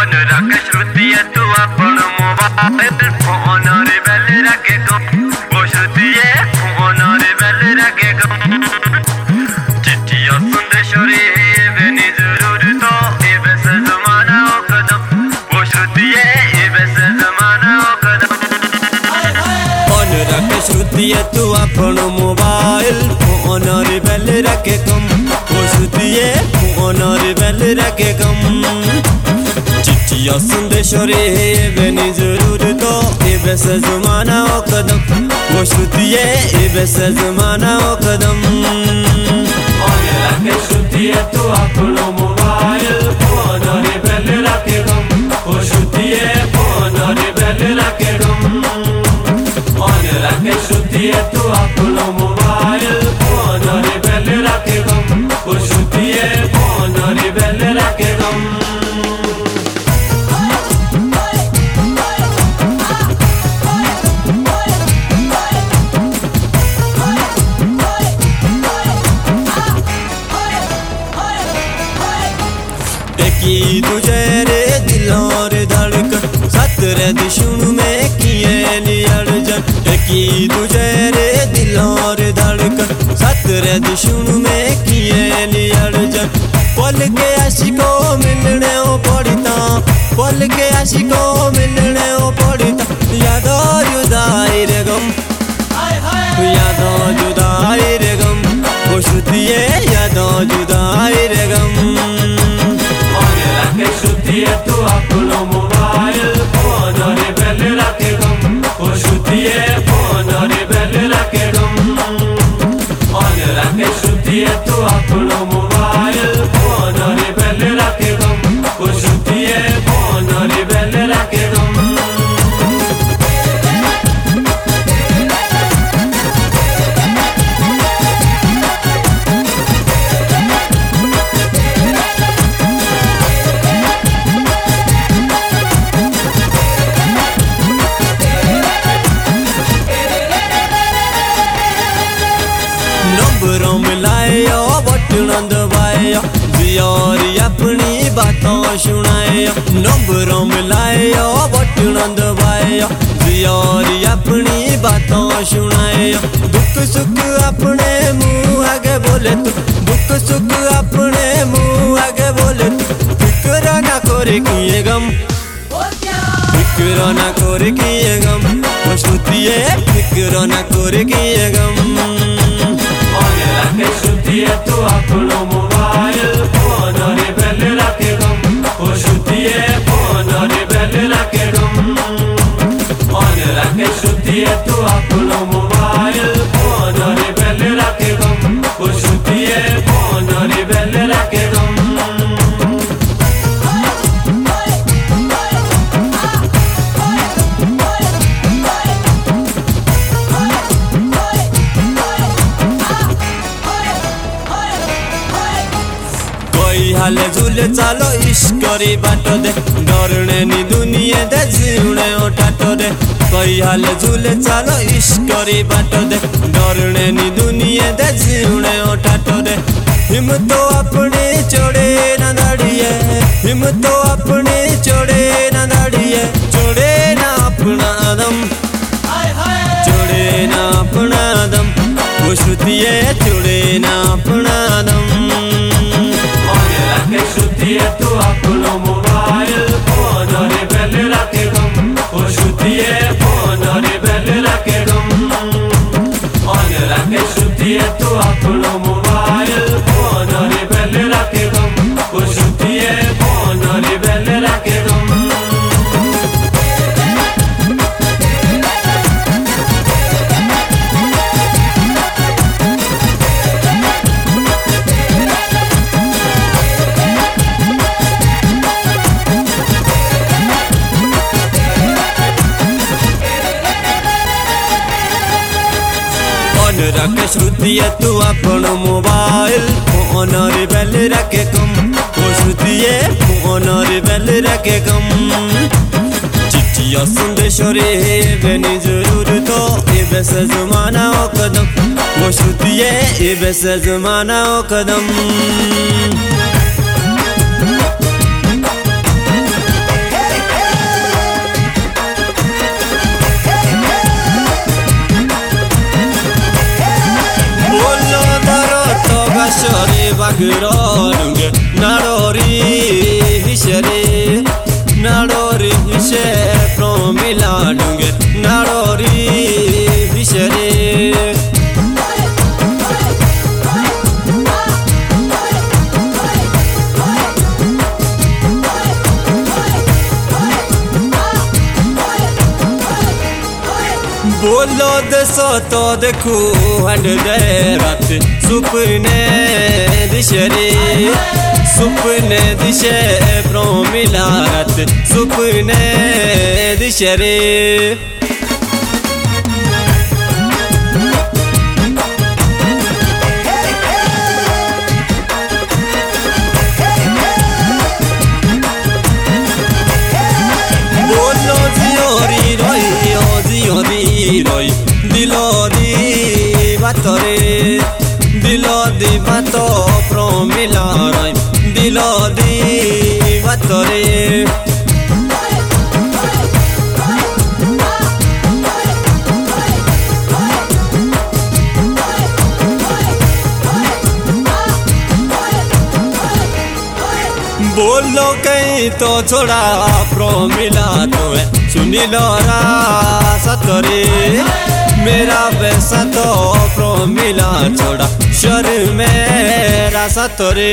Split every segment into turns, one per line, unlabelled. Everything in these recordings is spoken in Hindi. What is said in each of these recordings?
फोन रख श्रुति तू अपन मोबाइल फोन रे बेल रखे कम वो श्रुति फोन रे बेल रखे कम चिट्ठी और संदेश रे बेनी जरूर तो ये बस जमाना हो कदम वो श्रुति ये बस जमाना हो कदम
फोन रख श्रुति तू अपन मोबाइल फोन रे बेल रखे कम वो श्रुति फोन रे बेल रखे कम चिट्ठी और संदेश रे बेनी जरूर तो ये बस जमाना हो कदम वो श्रुति ये बस जमाना हो कदम
फोन रखे श्रुति तू अपनो मोबाइल फोन रे बेल रखे कम वो श्रुति फोन रे बेल रखे कम फोन रखे श्रुति तू अपनो मोबाइल फोन रे बेल रखे कम वो श्रुति फोन रे बेल रखे कम
की तुझे रे दिलों रे धड़कन सतरे दिशुन में किए नियर्जन की तुझे रे दिलों रे धड़कन सतरे दिशुन में किए नियर्जन पल के आशिकों मिलने ओ पड़ता पल के आशिकों मिलने ओ पड़ता यादों जुदाई रे गम यादों जुदाई रे गम वो श्रुति यादों जुदाई रे गम
श्रुति तू अपनो मोबाइल फोन रे बेल रखे कम वो श्रुति फोन रे बेल रखे कम फोन रखे श्रुति तू अपनो मोबाइल फोन रे बेल रखे कम वो श्रुति फोन रे बेल रखे कम
नंबरों मिलाया बटन दबाया जियोरी अपनी बातों सुनाया नंबरों मिलाया बटन दबाया जियोरी अपनी बातों सुनाया दुख सुख अपने मुँह आगे बोले तू दुख सुख अपने मुँह आगे बोले तू फिक्र ना करे किए गम फिक्र ना करे किए गम वो श्रुति फिक्र ना करे किए गम
श्रुति तू अपनो मोबाइल फोन रे बेल रखे कम वो श्रुति फोन रे बेल रखे कम फोन रखे श्रुति तू अपनो मोबाइल फोन रे बेल रखे कम वो श्रुति फोन रे बेल रखे कम
हाल झूल चालो इश्करी बाटो दे डरने नी दुनिया दे जीवने ओटाटो दे कोई हाल झूल चालो इश्करी बाटो दे डरने नी दुनिया दे जीवने ओटाटो दे हिम तो अपने चोड़े ना दाड़िए हिम तो अपने चोड़े ना दाड़िए चोड़े ना अपना दम चोड़े ना अपना दम वो श्रुति चोड़े ना अपना दम
श्रुति तू अपनो मोबाइल फोन रे बेल रखे कम वो श्रुति फोन रे बेल रखे कम फोन रखे श्रुति तू अपनो मोबाइल फोन रे बेल रखे कम वो श्रुति फोन रे बेल रखे कम
रख श्रुति तू अपन मोबाइल फोन रे बेल रखे कम वो श्रुति फोन रे बेल रखे कम चिट्ठी और संदेश रे बेनी जरूर तो ये बस जमाना हो कदम वो श्रुति ये बस जमाना हो कदम बोलो दसो तो देखू हंड दे रात सुपने दिशे रे सुपने दिशे प्रो मिला रात सुपने दिशे रे रोई दिलो दी बातरे दिलो दी बातो प्रो मिला रोई दिलो दी बातरे बोलो कहीं तो छोड़ा प्रो मिला तो है सुनी लो सतरे मेरा वैसा तो प्रो मिला छोड़ा शर मेरा सतरे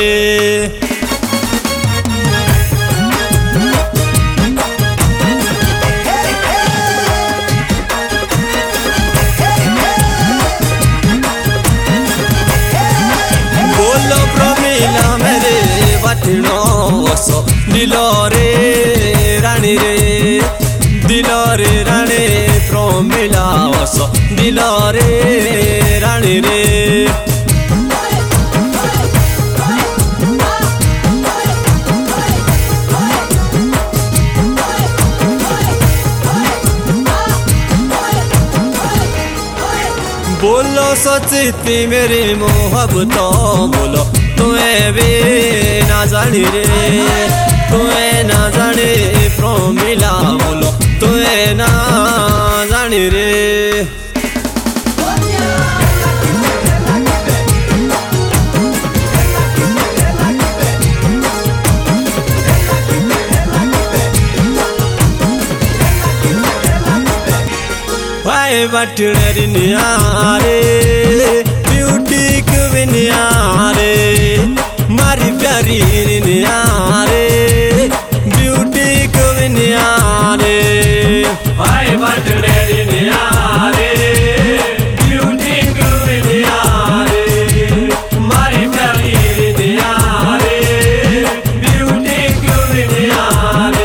बोलो प्रो मिला मेरे बटनो सो दिलो रे रानी रे दिलो रे रानी प्रो मिला सो दिलो रे रानी रे बोलो सोचती मेरी मोहब्बतों बोलो तुम्हें भी ना जानी रे तुम्हें ना जाने प्रो मिला बोलो तुम्हें ना जानी रे भाई बटने नियारे ब्यूटी क्वीनियारे मारी प्यारी नियारे ब्यूटी क्वीनियारे
भाई बटने नियारे ब्यूटी क्वीनियारे मारी प्यारी नियारे ब्यूटी क्वीनियारे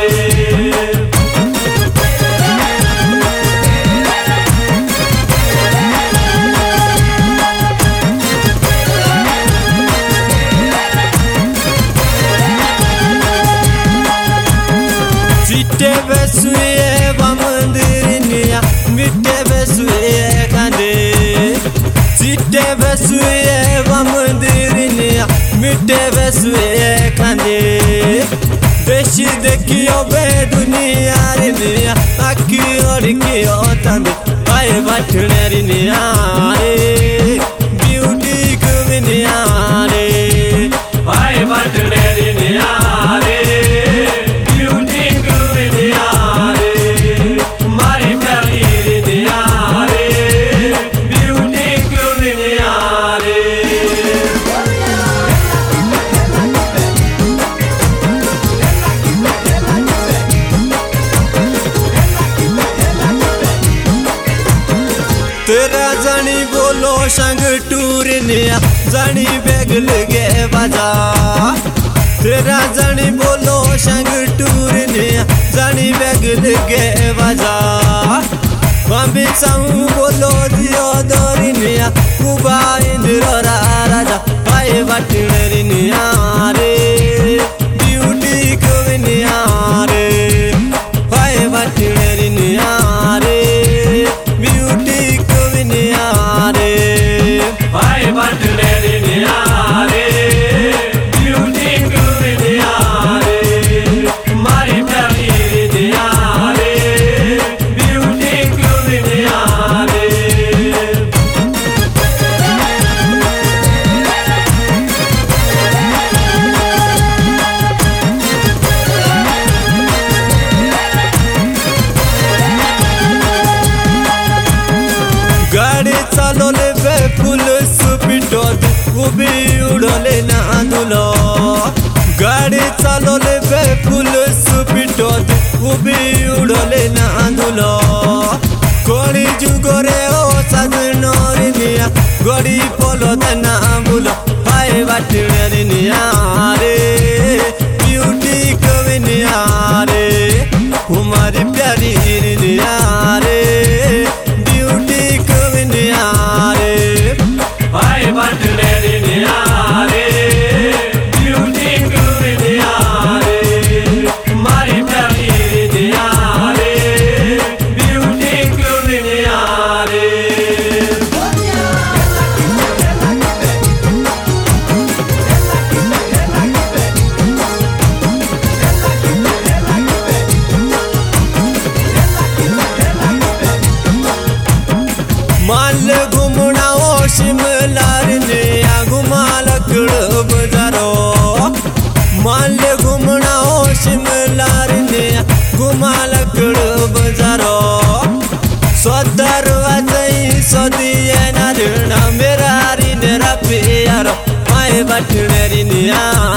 चिट्टे बेसुए बमंदिरिया मिट्टे बेसुए खांदे चिट्टे बेसुए बमंदिरिया मिट्टे बेसुए खांदे बेशी देखियो बे दुनिया रे निया आखी और की ओतंदे भाई बटने रे निया रे ब्यूटी क्वीनिया रे
भाई बटने नियारे ब्यूटी क्वीनियारे मारी प्यारी नियारे ब्यूटी क्वीनियारे
तेरा जानी बोलो संग टूर निया जानी बेगल गे बाजा तेरा जानी बोलो संग टूर निया जानी बेगल गे बाजा बम्बी साऊ बोलो दियो दोरी निया कुबा इंद्र राजा भाई बटने निया रे ब्यूटी क्वीनिया रे भाई बटने निया रे ब्यूटी क्वीनिया रे
भाई बटने नियारे ब्यूटी क्वीनियारे मारी प्यारी नियारे ब्यूटी क्वीनियारे
गाड़ी चालवले बे फुल सुपिटोत उभी उडले ना दुलो गाड़ी चालवले बे फुल सुपिटोत उभी उडले ना दुलो कोणी जुगोरे घुमना गोड़ी पोलो तना बुलो हाय बटने नियारे ब्यूटी कवि नियारे हमारी प्यारी नियारे ब्यूटी कवि नियारे
हाय बटने नियारे ब्यूटी कवि नियारे हमारी प्यारी नियारे ब्यूटी कवि नियारे
माल घुमना ओ शिमलार ने घुमा लकड़ बजारो माल घुमना ओ शिमलार ने घुमा लकड़ बजारो सोदर वाजई सोदिए ना ऋण मेरा री नेरा प्यारो हाय बटने निया